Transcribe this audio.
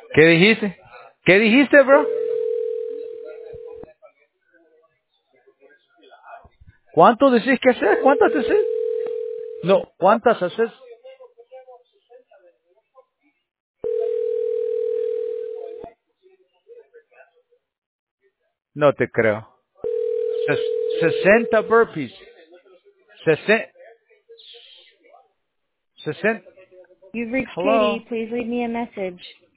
¿Qué dijiste? ¿Qué dijiste, bro? ¿Cuánto decís que hacer? ¿Cuántas haces? No, ¿cuántas haces? No te creo. 60 burpees. 60. 60. You've reached Hello. Katie. Please leave me a message.